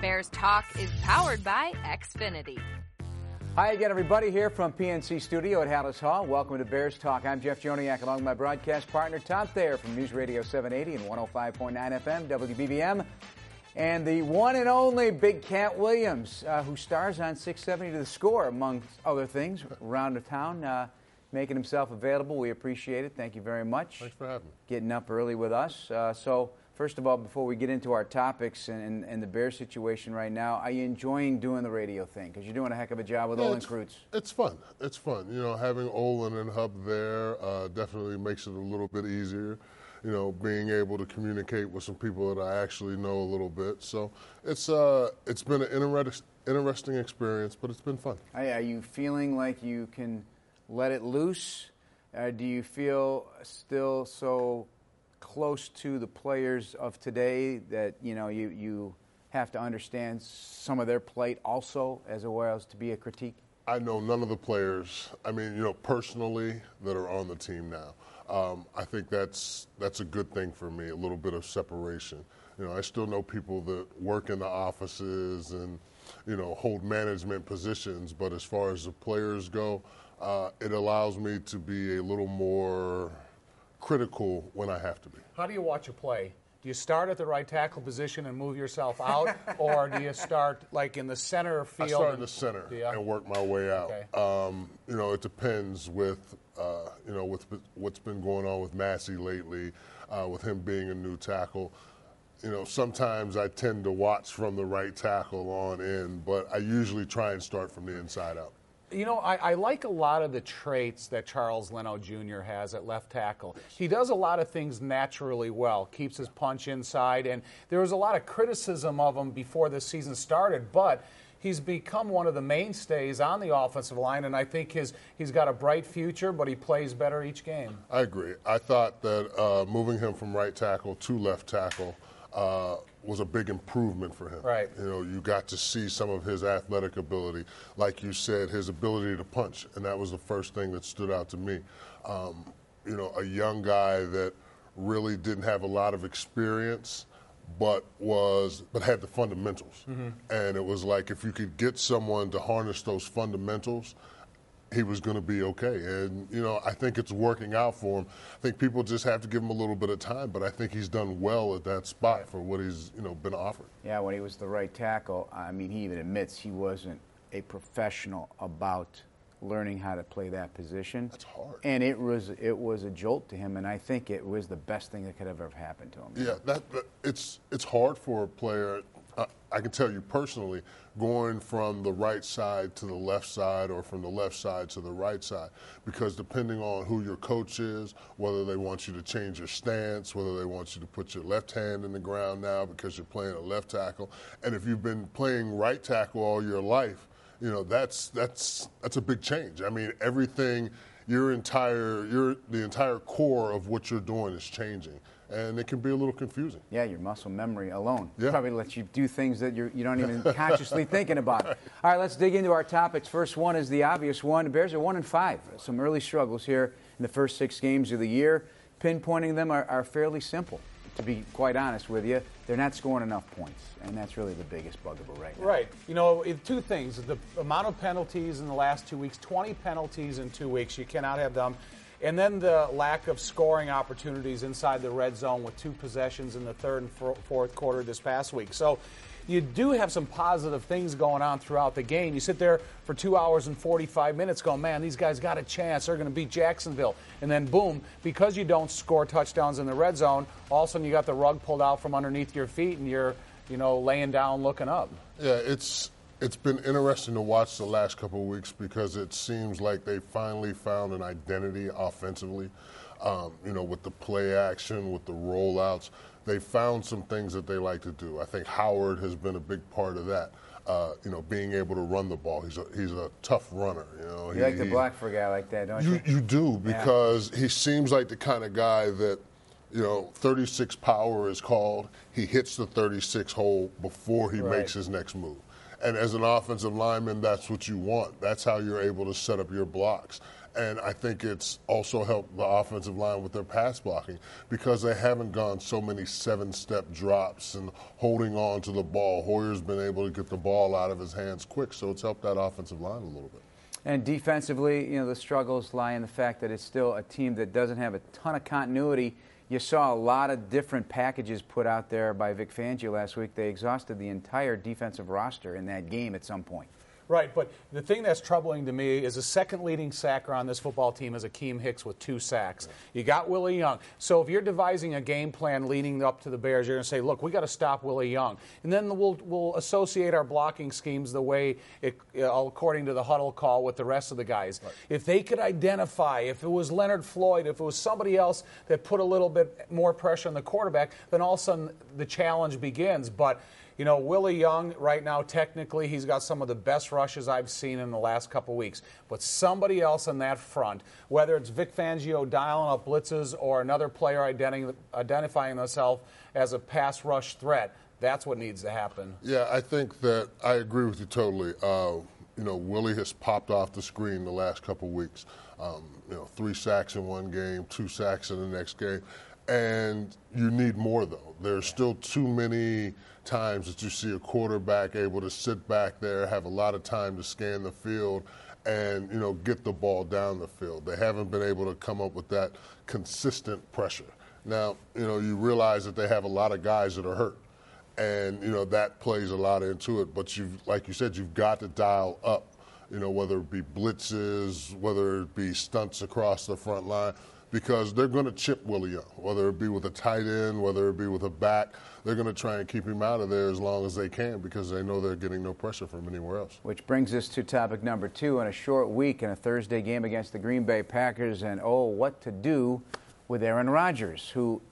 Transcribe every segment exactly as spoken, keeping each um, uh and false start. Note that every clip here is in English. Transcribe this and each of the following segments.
Bears Talk is powered by Xfinity. Hi again, everybody, here from P N C Studio at Hallis Hall. Welcome to Bears Talk. I'm Jeff Joniak, along with my broadcast partner, Tom Thayer, from News Radio seven eighty and one oh five point nine F M, W B B M. And the one and only Big Cat Williams, uh, who stars on six seventy to The Score, among other things, around the town, uh, making himself available. We appreciate it. Thank you very much. Thanks for having me. Getting up early with us. Uh, so, first of all, before we get into our topics and, and the Bears situation right now, are you enjoying doing the radio thing? Because you're doing a heck of a job with yeah, Olin it's, Kreutz. It's fun. It's fun. You know, having Olin and Hub there uh, definitely makes it a little bit easier. You know, being able to communicate with some people that I actually know a little bit. So it's uh, it's been an inter- interesting experience, but it's been fun. Are you feeling like you can let it loose? Uh, do you feel still so close to the players of today that, you know, you, you have to understand some of their plight also as well as to be a critique? I know none of the players, I mean, you know, personally, that are on the team now. Um, I think that's that's a good thing for me, a little bit of separation. You know, I still know people that work in the offices and, you know, hold management positions, but as far as the players go, uh, it allows me to be a little more critical when I have to be. How do you watch a play? Do you start at the right tackle position and move yourself out, or do you start like in the center field? I start in the center and work my way out. Okay. Um, you know, it depends with, uh, you know, with what's been going on with Massey lately, uh, with him being a new tackle. You know, sometimes I tend to watch from the right tackle on in, but I usually try and start from the inside out. You know, I, I like a lot of the traits that Charles Leno Junior has at left tackle. He does a lot of things naturally well, keeps his punch inside, and there was a lot of criticism of him before the season started, but he's become one of the mainstays on the offensive line, and I think his he's got a bright future, but he plays better each game. I agree. I thought that uh, moving him from right tackle to left tackle uh, was a big improvement for him. Right. You know, you got to see some of his athletic ability. Like you said, his ability to punch, and that was the first thing that stood out to me. Um, you know, a young guy that really didn't have a lot of experience, but was but had the fundamentals. Mm-hmm. And it was like if you could get someone to harness those fundamentals, he was going to be okay. And, you know, I think it's working out for him. I think people just have to give him a little bit of time, but I think he's done well at that spot for what he's, you know, been offered. Yeah, when he was the right tackle, I mean, he even admits he wasn't a professional about learning how to play that position. That's hard. And it was it was a jolt to him, and I think it was the best thing that could have ever happened to him. Yeah, that, that it's it's hard for a player. Uh, I can tell you personally, going from the right side to the left side or from the left side to the right side, because depending on who your coach is, whether they want you to change your stance, whether they want you to put your left hand in the ground now because you're playing a left tackle, and if you've been playing right tackle all your life, you know, that's that's that's a big change. I mean, everything, your entire your the entire core of what you're doing is changing. And it can be a little confusing. Yeah, your muscle memory alone yeah. probably lets you do things that you're, you don't even consciously thinking about. All right, let's dig into our topics. First one is the obvious one. The Bears are one and five. Some early struggles here in the first six games of the year. Pinpointing them are, are fairly simple, to be quite honest with you. They're not scoring enough points, and that's really the biggest bugaboo right now. Right. You know, two things. The amount of penalties in the last two weeks, twenty penalties in two weeks. You cannot have them. And then the lack of scoring opportunities inside the red zone with two possessions in the third and fourth quarter this past week. So you do have some positive things going on throughout the game. You sit there for two hours and forty-five minutes going, man, these guys got a chance. They're going to beat Jacksonville. And then, boom, because you don't score touchdowns in the red zone, all of a sudden you got the rug pulled out from underneath your feet and you're, you know, laying down looking up. Yeah, it's it's been interesting to watch the last couple of weeks because it seems like they finally found an identity offensively. Um, you know, with the play action, with the rollouts, they found some things that they like to do. I think Howard has been a big part of that. Uh, you know, being able to run the ball. He's a he's a tough runner. You know, you he, like to he, block for a guy like that, don't you? You, you do because yeah. he seems like the kind of guy that, you know, thirty-six power is called. He hits the thirty-six hole before he right. makes his next move. And as an offensive lineman, that's what you want. That's how you're able to set up your blocks. And I think it's also helped the offensive line with their pass blocking because they haven't gone so many seven-step drops and holding on to the ball. Hoyer's been able to get the ball out of his hands quick, so it's helped that offensive line a little bit. And defensively, you know, the struggles lie in the fact that it's still a team that doesn't have a ton of continuity. You saw a lot of different packages put out there by Vic Fangio last week. They exhausted the entire defensive roster in that game at some point. Right, but the thing that's troubling to me is the second leading sacker on this football team is Akeem Hicks with two sacks. You got Willie Young. So if you're devising a game plan leading up to the Bears, you're going to say, look, we got to stop Willie Young. And then we'll, we'll associate our blocking schemes the way, it, uh, according to the huddle call, with the rest of the guys. Right. If they could identify, if it was Leonard Floyd, if it was somebody else that put a little bit more pressure on the quarterback, then all of a sudden the challenge begins. But you know, Willie Young, right now, technically, he's got some of the best rushes I've seen in the last couple weeks. But somebody else on that front, whether it's Vic Fangio dialing up blitzes or another player identi- identifying themselves as a pass rush threat, that's what needs to happen. Yeah, I think that I agree with you totally. Uh, you know, Willie has popped off the screen the last couple weeks. Um, you know, three sacks in one game, two sacks in the next game. And you need more, though. There's still too many times that you see a quarterback able to sit back there, have a lot of time to scan the field, and, you know, get the ball down the field. They haven't been able to come up with that consistent pressure. Now, you know, you realize that they have a lot of guys that are hurt, and, you know, that plays a lot into it. But, you've, like you said, you've got to dial up, you know, whether it be blitzes, whether it be stunts across the front line, because they're going to chip Willie Young, whether it be with a tight end, whether it be with a back. They're going to try and keep him out of there as long as they can because they know they're getting no pressure from anywhere else. Which brings us to topic number two. In a short week in a Thursday game against the Green Bay Packers, and oh, what to do with Aaron Rodgers, who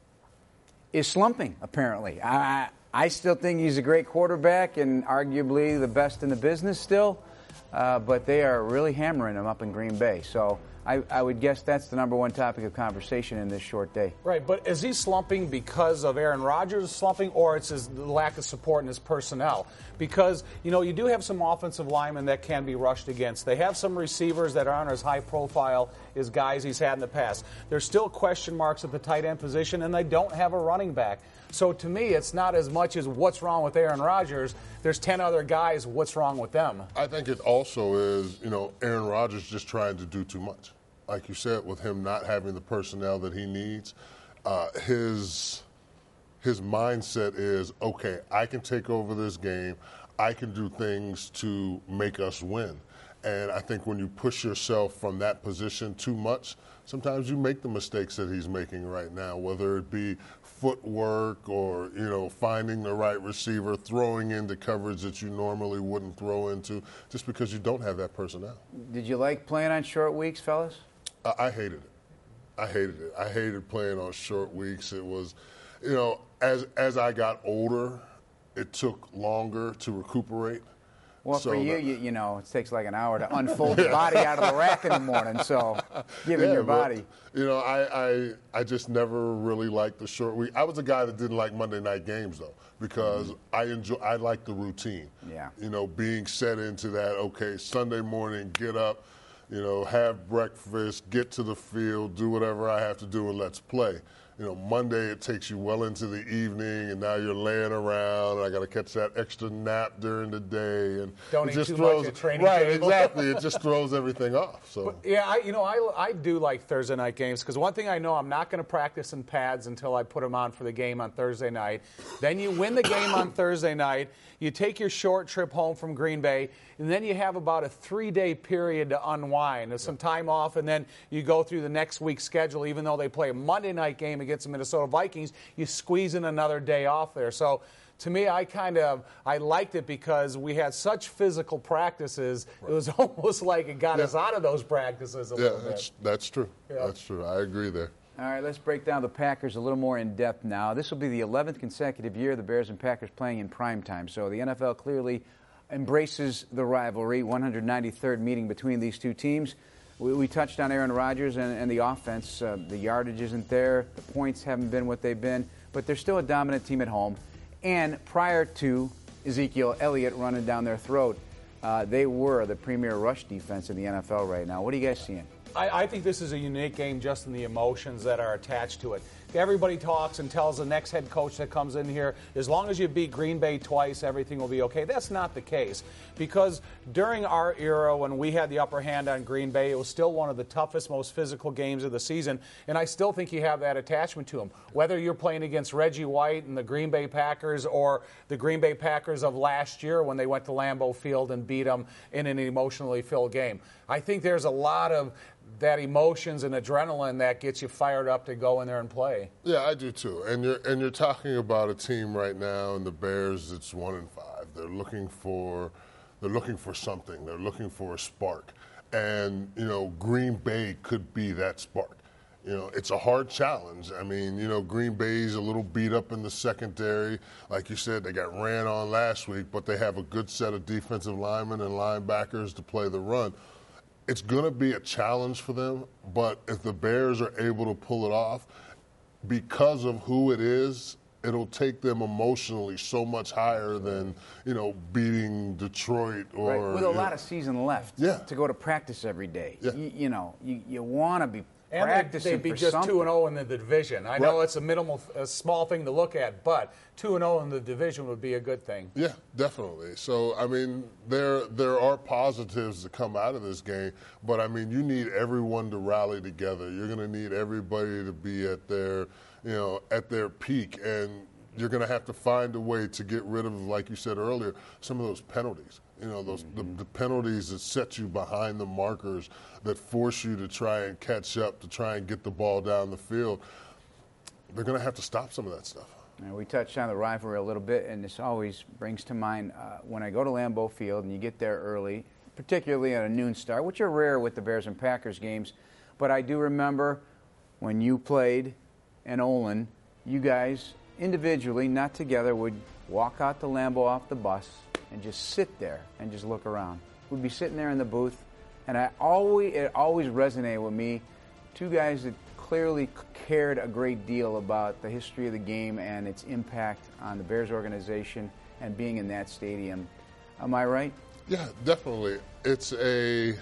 is slumping, apparently. I, I still think he's a great quarterback and arguably the best in the business still, uh, but they are really hammering him up in Green Bay. So I, I would guess that's the number one topic of conversation in this short day. Right, but is he slumping because of Aaron Rodgers slumping, or it's his lack of support in his personnel? Because, you know, you do have some offensive linemen that can be rushed against. They have some receivers that aren't as high profile as guys he's had in the past. There's still question marks at the tight end position, and they don't have a running back. So to me, it's not as much as what's wrong with Aaron Rodgers. There's ten other guys, what's wrong with them? I think it also is, you know, Aaron Rodgers just trying to do too much. Like you said, with him not having the personnel that he needs, uh, his his mindset is, okay, I can take over this game. I can do things to make us win. And I think when you push yourself from that position too much, sometimes you make the mistakes that he's making right now, whether it be footwork or, you know, finding the right receiver, throwing into coverage that you normally wouldn't throw into just because you don't have that personnel. Did you like playing on short weeks, fellas? I, I hated it. I hated it. I hated playing on short weeks. It was, you know, as as I got older, it took longer to recuperate. Well, so for you, that, you, you know, it takes like an hour to unfold your body out of the rack in the morning. So, giving yeah, your but, body. You know, I, I I just never really liked the short week. I was a guy that didn't like Monday night games though, because mm-hmm. I enjoy I like the routine. Yeah. You know, being set into that. Okay, Sunday morning, get up, you know, have breakfast, get to the field, do whatever I have to do, and let's play. You know, Monday it takes you well into the evening, and now you're laying around. And I got to catch that extra nap during the day, and don't it eat just too throws much at training right table. exactly. It just throws everything off. So but, yeah, I, you know, I I do like Thursday night games because one thing I know, I'm not going to practice in pads until I put them on for the game on Thursday night. Then you win the game on Thursday night. You take your short trip home from Green Bay, and then you have about a three-day period to unwind. There's some time off, and then you go through the next week's schedule. Even though they play a Monday night game against the Minnesota Vikings, you squeeze in another day off there. So to me, I kind of I liked it because we had such physical practices. Right. It was almost like it got yeah. us out of those practices a yeah, little bit. that's, that's true. Yeah. That's true. I agree there. All right, let's break down the Packers a little more in depth now. This will be the eleventh consecutive year the Bears and Packers playing in prime time. So the N F L clearly embraces the rivalry. one hundred ninety-third meeting between these two teams. We, we touched on Aaron Rodgers and, and the offense. Uh, the yardage isn't there. The points haven't been what they've been. But they're still a dominant team at home. And prior to Ezekiel Elliott running down their throat, uh, they were the premier rush defense in the N F L right now. What are you guys seeing? I, I think this is a unique game just in the emotions that are attached to it. Everybody talks and tells the next head coach that comes in here, as long as you beat Green Bay twice, everything will be okay. That's not the case, because during our era when we had the upper hand on Green Bay, it was still one of the toughest, most physical games of the season, and I still think you have that attachment to them. Whether you're playing against Reggie White and the Green Bay Packers or the Green Bay Packers of last year when they went to Lambeau Field and beat them in an emotionally filled game. I think there's a lot of that emotions and adrenaline that gets you fired up to go in there and play. Yeah, I do too. And you're and you're talking about a team right now in the Bears that's one and five. They're looking for they're looking for something. They're looking for a spark. And, you know, Green Bay could be that spark. You know, it's a hard challenge. I mean, you know, Green Bay's a little beat up in the secondary. Like you said, they got ran on last week, but they have a good set of defensive linemen and linebackers to play the run. It's going to be a challenge for them, but if the Bears are able to pull it off, because of who it is, it'll take them emotionally so much higher than, you know, beating Detroit or... Right. With a lot know. of season left Yeah. to go to practice every day. Yeah. You, you know, you, you want to be And practicing they'd be for just something. two and oh in the division. I know Right. it's a minimal, a small thing to look at, but two and oh in the division would be a good thing. Yeah, definitely. So, I mean, there there are positives to come out of this game, but, I mean, you need everyone to rally together. You're going to need everybody to be at their, you know, at their peak, and you're going to have to find a way to get rid of, like you said earlier, some of those penalties. You know, those mm-hmm. the, the penalties that set you behind the markers, that force you to try and catch up, to try and get the ball down the field. They're going to have to stop some of that stuff. And we touched on the rivalry a little bit, and this always brings to mind uh, when I go to Lambeau Field and you get there early, particularly at a noon start, which are rare with the Bears and Packers games. But I do remember when you played in Olin, you guys individually, not together, would walk out to Lambeau off the bus and just sit there and just look around. We'd be sitting there in the booth, and I always it always resonated with me. Two guys that clearly cared a great deal about the history of the game and its impact on the Bears organization and being in that stadium. Am I right? Yeah, definitely. It's a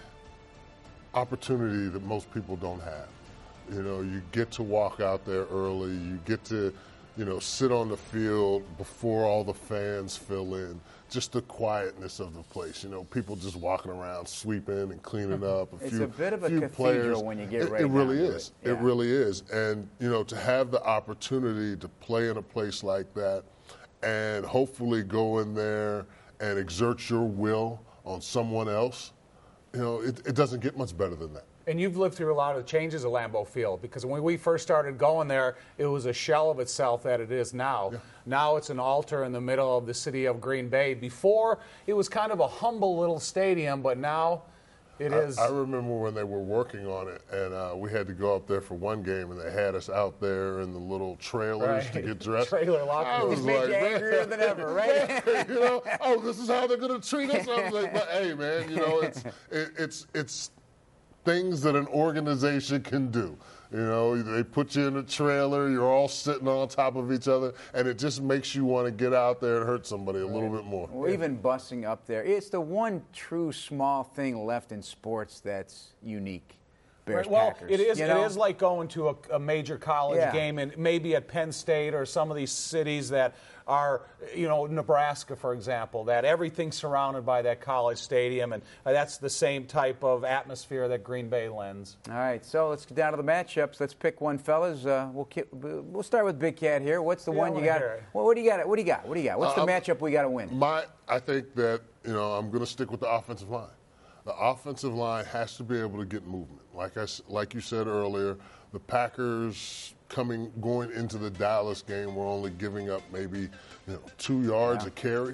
opportunity that most people don't have. You know, you get to walk out there early. You get to, you know, sit on the field before all the fans fill in. Just the quietness of the place. You know, people just walking around, sweeping and cleaning up. A It's few, a bit of a few cathedral players. when you get it, right It really down to is. it. It Yeah. really is. And, you know, to have the opportunity to play in a place like that and hopefully go in there and exert your will on someone else, you know, it, it doesn't get much better than that. And you've lived through a lot of the changes at Lambeau Field, because when we first started going there, it was a shell of itself that it is now. Yeah. Now it's an altar in the middle of the city of Green Bay. Before, it was kind of a humble little stadium, but now it I, is. I remember when they were working on it, and uh, we had to go up there for one game, and they had us out there in the little trailers Right. to get dressed. Trailer locker I room. was It made like, you man, angrier than ever, right? you know, oh, this is how they're going to treat us. I was like, but hey, man, you know, it's it, it's it's things that an organization can do. You know, they put you in a trailer, you're all sitting on top of each other, and it just makes you want to get out there and hurt somebody a little bit more. Or even busing up there. It's the one true small thing left in sports that's unique. Bears Right, well, Packers. it is. You It know? is like going to a, a major college Yeah. game, and maybe at Penn State or some of these cities that are, you know, Nebraska, for example, that everything's surrounded by that college stadium, and that's the same type of atmosphere that Green Bay lends. All right, so let's get down to the matchups. Let's pick one, fellas. Uh, we'll ki- we'll start with Big Cat here. What's the Yeah, I one you wanna got? hear it. Well, what do you got? What do you got? What do you got? What's the Uh, matchup we got to win? My, I think that, you know, I'm going to stick with the offensive line. The offensive line has to be able to get movement. Like I, s- like you said earlier, the Packers coming going into the Dallas game were only giving up maybe, you know, two yards Yeah. a carry,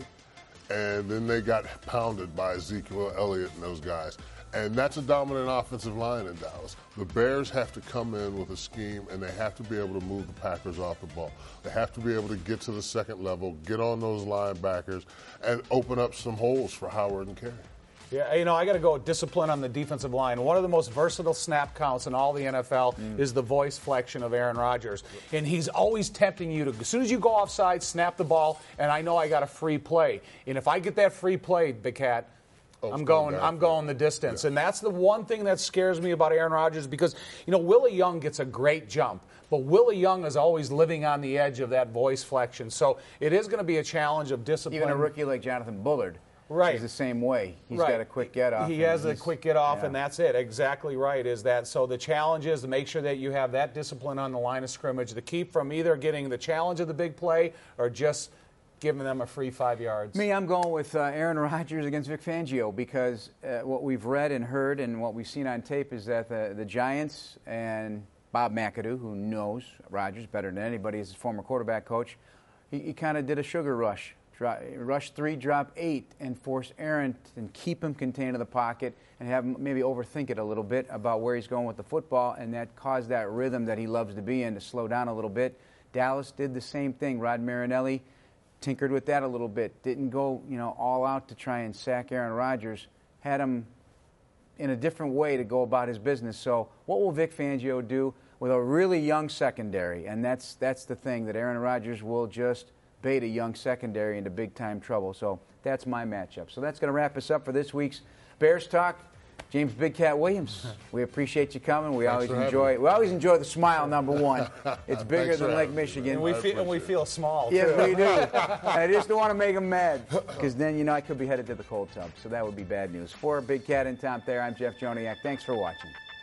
and then they got pounded by Ezekiel Elliott and those guys. And that's a dominant offensive line in Dallas. The Bears have to come in with a scheme, and they have to be able to move the Packers off the ball. They have to be able to get to the second level, get on those linebackers, and open up some holes for Howard and Carey. Yeah, you know, I got to go with discipline on the defensive line. One of the most versatile snap counts in all the N F L mm. is the voice flexion of Aaron Rodgers. And he's always tempting you to, as soon as you go offside, snap the ball, and I know I got a free play. And if I get that free play, Big Cat, Oh, I'm it's going. going I'm downfield. going the distance, Yeah. and that's the one thing that scares me about Aaron Rodgers because you know Willie Young gets a great jump, but Willie Young is always living on the edge of that voice flexion. So it is going to be a challenge of discipline. Even a rookie like Jonathan Bullard. Right. Is the same way. He's right. got a quick get off. He has a he's- quick get off, yeah. and that's it. Exactly right. Is that so? The challenge is to make sure that you have that discipline on the line of scrimmage to keep from either getting the challenge of the big play or just giving them a free five yards. Me, I'm going with uh, Aaron Rodgers against Vic Fangio because uh, what we've read and heard and what we've seen on tape is that the, the Giants and Bob McAdoo, who knows Rodgers better than anybody as his former quarterback coach, he, he kind of did a sugar rush. Dro- rush three, drop eight, and force Aaron and keep him contained in the pocket and have him maybe overthink it a little bit about where he's going with the football, and that caused that rhythm that he loves to be in to slow down a little bit. Dallas did the same thing. Rod Marinelli tinkered with that a little bit. Didn't go, you know, all out to try and sack Aaron Rodgers. Had him in a different way to go about his business. So what will Vic Fangio do with a really young secondary? And that's that's the thing, that Aaron Rodgers will just bait a young secondary into big-time trouble. So that's my matchup. So that's going to wrap us up for this week's Bears Talk. James Big Cat Williams, we appreciate you coming. We Thanks always for having enjoy me. we always enjoy the smile, number one. It's bigger Thanks than for Lake having me. Michigan. and we I feel and we appreciate feel small. Yes, too. we do. And I just don't want to make them mad because then, you know, I could be headed to the cold tub. So that would be bad news. For Big Cat and Tom Thayer, I'm Jeff Joniak. Thanks for watching.